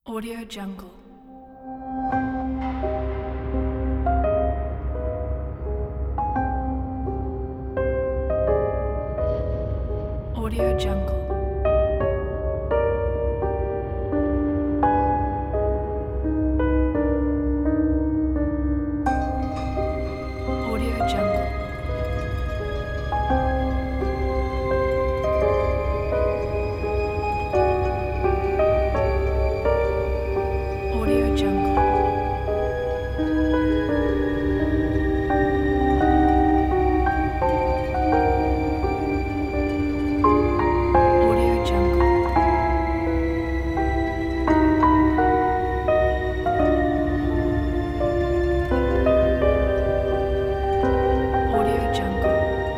Audio Jungle. Audio Jungle. Audio Jungle. Audio Jungle. Audio Jungle. Audio Jungle.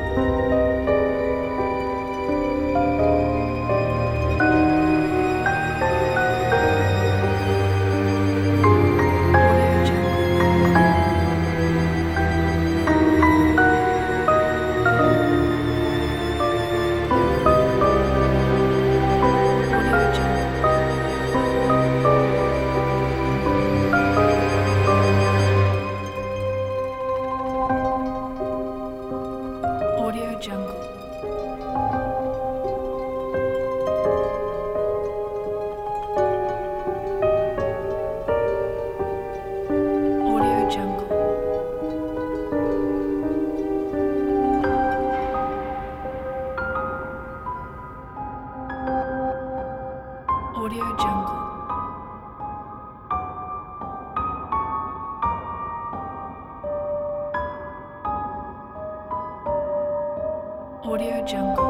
Audio Jungle. Audio Jungle. Audio Jungle. Audio Jungle. Audio Jungle. Audio Jungle.